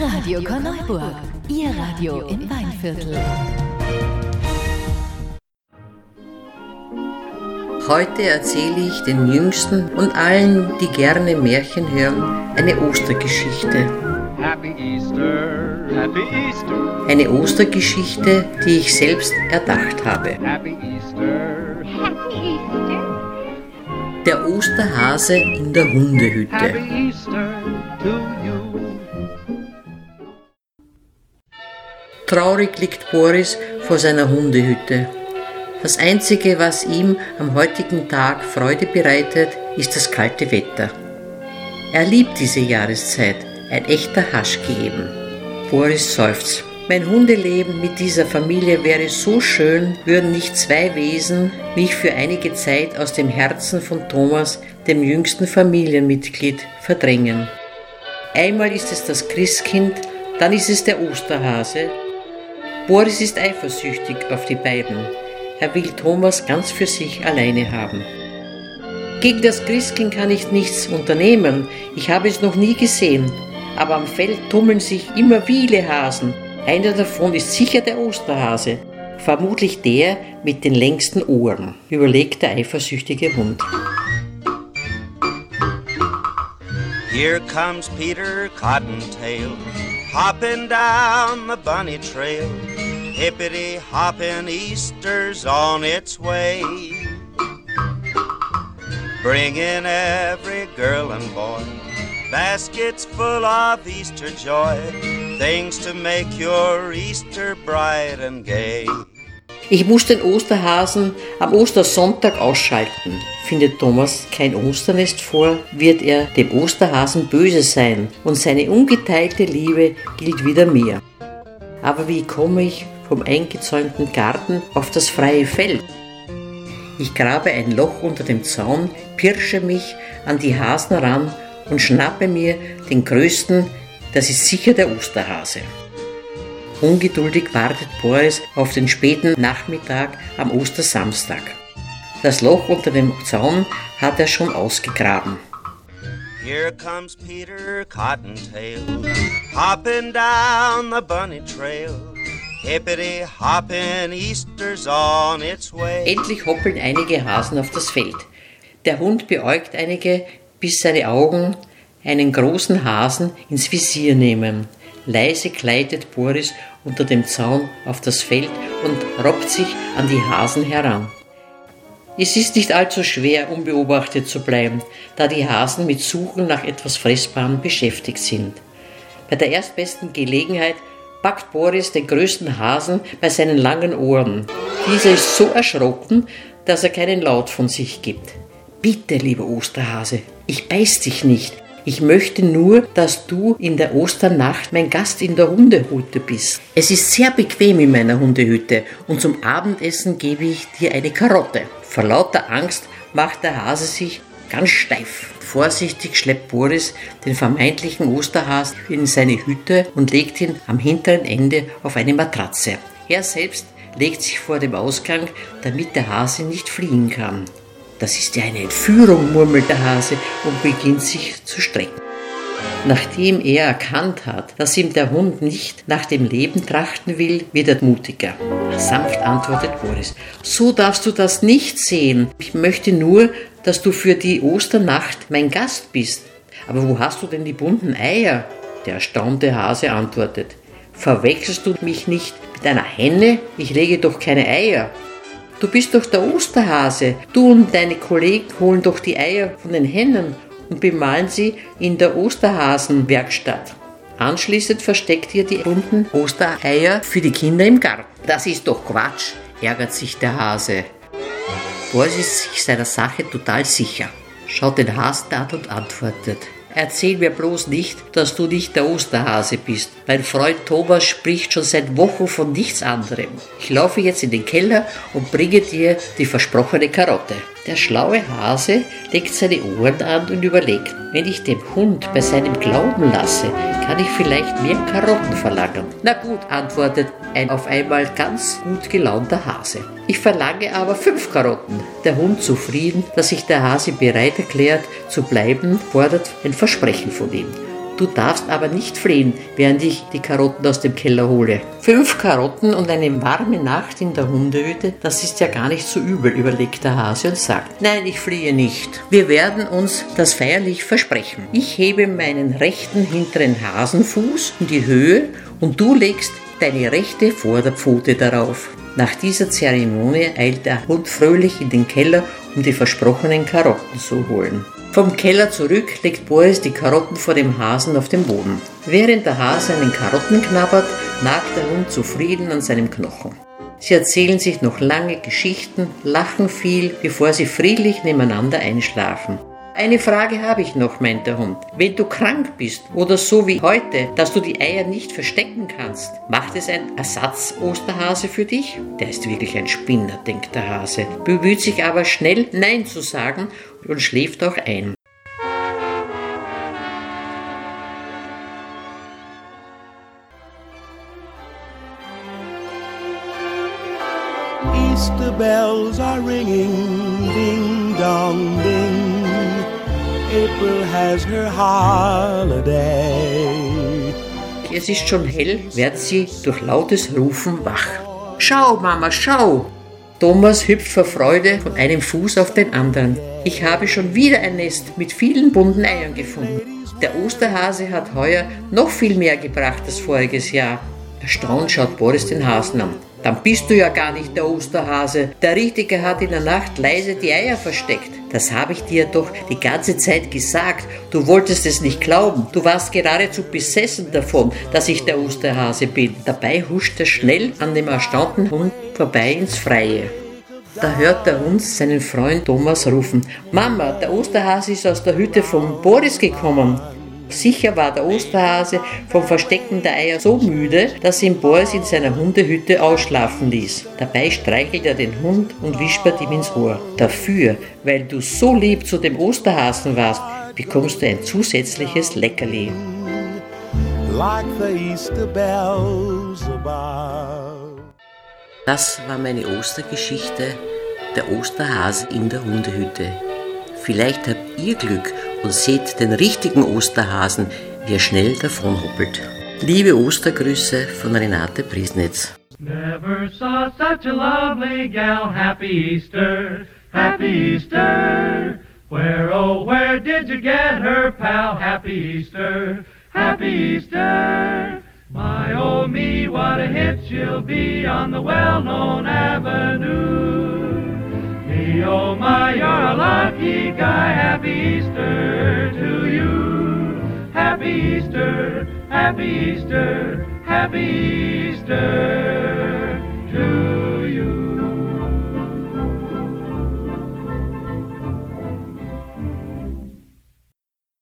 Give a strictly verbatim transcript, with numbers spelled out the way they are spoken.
Radio Korneuburg, Ihr Radio im Weinviertel. Heute erzähle ich den Jüngsten und allen, die gerne Märchen hören, eine Ostergeschichte. Happy Easter, Happy Easter. Eine Ostergeschichte, die ich selbst erdacht habe. Happy Easter, Happy Easter. Der Osterhase in der Hundehütte. Happy Easter to you. Traurig liegt Boris vor seiner Hundehütte. Das Einzige, was ihm am heutigen Tag Freude bereitet, ist das kalte Wetter. Er liebt diese Jahreszeit, ein echter Haschki eben. Boris seufzt. Mein Hundeleben mit dieser Familie wäre so schön, würden nicht zwei Wesen mich für einige Zeit aus dem Herzen von Thomas, dem jüngsten Familienmitglied, verdrängen. Einmal ist es das Christkind, dann ist es der Osterhase. Boris ist eifersüchtig auf die beiden. Er will Thomas ganz für sich alleine haben. Gegen das Christkind kann ich nichts unternehmen. Ich habe es noch nie gesehen. Aber am Feld tummeln sich immer viele Hasen. Einer davon ist sicher der Osterhase. Vermutlich der mit den längsten Ohren, überlegt der eifersüchtige Hund. Here comes Peter Cottontail, hopping down the bunny trail. Hippity hoppin', Easter's on its way, bringing every girl and boy baskets full of Easter joy, things to make your Easter bright and gay. Ich muss den Osterhasen am Ostersonntag ausschalten. Findet Thomas kein Osternest vor, wird er dem Osterhasen böse sein und seine ungeteilte Liebe gilt wieder mir. Aber wie komme ich vom eingezäunten Garten auf das freie Feld? Ich grabe ein Loch unter dem Zaun, pirsche mich an die Hasen ran und schnappe mir den größten, das ist sicher der Osterhase. Ungeduldig wartet Boris auf den späten Nachmittag am Ostersamstag. Das Loch unter dem Zaun hat er schon ausgegraben. Here comes Peter Cottontail, hopping down the bunny trail. Hippity hoppin', Easter's on its way. Endlich hoppeln einige Hasen auf das Feld. Der Hund beäugt einige, bis seine Augen einen großen Hasen ins Visier nehmen. Leise gleitet Boris unter dem Zaun auf das Feld und robbt sich an die Hasen heran. Es ist nicht allzu schwer, unbeobachtet zu bleiben, da die Hasen mit Suchen nach etwas Fressbarem beschäftigt sind. Bei der erstbesten Gelegenheit packt Boris den größten Hasen bei seinen langen Ohren. Dieser ist so erschrocken, dass er keinen Laut von sich gibt. Bitte, lieber Osterhase, ich beiß dich nicht. Ich möchte nur, dass du in der Osternacht mein Gast in der Hundehütte bist. Es ist sehr bequem in meiner Hundehütte und zum Abendessen gebe ich dir eine Karotte. Vor lauter Angst macht der Hase sich ganz steif. Vorsichtig schleppt Boris den vermeintlichen Osterhasen in seine Hütte und legt ihn am hinteren Ende auf eine Matratze. Er selbst legt sich vor dem Ausgang, damit der Hase nicht fliehen kann. Das ist ja eine Entführung, murmelt der Hase und beginnt sich zu strecken. Nachdem er erkannt hat, dass ihm der Hund nicht nach dem Leben trachten will, wird er mutiger. Sanft antwortet Boris: So darfst du das nicht sehen. Ich möchte nur, dass du für die Osternacht mein Gast bist. Aber wo hast du denn die bunten Eier? Der erstaunte Hase antwortet: Verwechselst du mich nicht mit einer Henne? Ich lege doch keine Eier. Du bist doch der Osterhase. Du und deine Kollegen holen doch die Eier von den Hennen und bemalen sie in der Osterhasenwerkstatt. Anschließend versteckt ihr die bunten Ostereier für die Kinder im Garten. Das ist doch Quatsch, ärgert sich der Hase. Boris ist sich seiner Sache total sicher, schaut den Hasen an und antwortet: Erzähl mir bloß nicht, dass du nicht der Osterhase bist. Mein Freund Thomas spricht schon seit Wochen von nichts anderem. Ich laufe jetzt in den Keller und bringe dir die versprochene Karotte. Der schlaue Hase legt seine Ohren an und überlegt: Wenn ich den Hund bei seinem Glauben lasse, kann ich vielleicht mehr Karotten verlangen. Na gut, antwortet ein auf einmal ganz gut gelaunter Hase. Ich verlange aber fünf Karotten. Der Hund, zufrieden, dass sich der Hase bereit erklärt zu bleiben, fordert ein Versprechen von ihm. Du darfst aber nicht fliehen, während ich die Karotten aus dem Keller hole. Fünf Karotten und eine warme Nacht in der Hundehütte, das ist ja gar nicht so übel, überlegt der Hase und sagt, nein, ich fliehe nicht. Wir werden uns das feierlich versprechen. Ich hebe meinen rechten hinteren Hasenfuß in die Höhe und du legst deine rechte Vorderpfote darauf. Nach dieser Zeremonie eilt der Hund fröhlich in den Keller, um die versprochenen Karotten zu holen. Vom Keller zurück legt Boris die Karotten vor dem Hasen auf den Boden. Während der Hase an den Karotten knabbert, nagt der Hund zufrieden an seinem Knochen. Sie erzählen sich noch lange Geschichten, lachen viel, bevor sie friedlich nebeneinander einschlafen. Eine Frage habe ich noch, meint der Hund. Wenn du krank bist oder so wie heute, dass du die Eier nicht verstecken kannst, macht es ein Ersatz-Osterhase für dich? Der ist wirklich ein Spinner, denkt der Hase, bemüht sich aber schnell Nein zu sagen und schläft auch ein. Easter bells are ringing, ding dong ding. April has her holiday. Es ist schon hell, werden sie durch lautes Rufen wach. Schau, Mama, schau! Thomas hüpft vor Freude von einem Fuß auf den anderen. Ich habe schon wieder ein Nest mit vielen bunten Eiern gefunden. Der Osterhase hat heuer noch viel mehr gebracht als voriges Jahr. Erstaunt schaut Boris den Hasen an. Dann bist du ja gar nicht der Osterhase. Der Richtige hat in der Nacht leise die Eier versteckt. Das habe ich dir doch die ganze Zeit gesagt. Du wolltest es nicht glauben. Du warst geradezu besessen davon, dass ich der Osterhase bin. Dabei huscht er schnell an dem erstaunten Hund vorbei ins Freie. Da hört der Hund seinen Freund Thomas rufen. Mama, der Osterhase ist aus der Hütte von Boris gekommen. Sicher war der Osterhase vom Verstecken der Eier so müde, dass ihn Boris in seiner Hundehütte ausschlafen ließ. Dabei streichelt er den Hund und wispert ihm ins Ohr. Dafür, weil du so lieb zu dem Osterhasen warst, bekommst du ein zusätzliches Leckerli. Like the Easter bells above. Das war meine Ostergeschichte, der Osterhase in der Hundehütte. Vielleicht habt ihr Glück und seht den richtigen Osterhasen, wie er schnell davonhoppelt. Liebe Ostergrüße von Renate Priesnitz. Never saw such a lovely gal. Happy Easter, happy Easter. Where, oh, where did you get her, pal? Happy Easter, happy Easter. My, oh, me, what a hit she'll be on the well-known avenue. Me, oh, my, you're a lucky guy. Happy Easter to you. Happy Easter, happy Easter, happy Easter to you.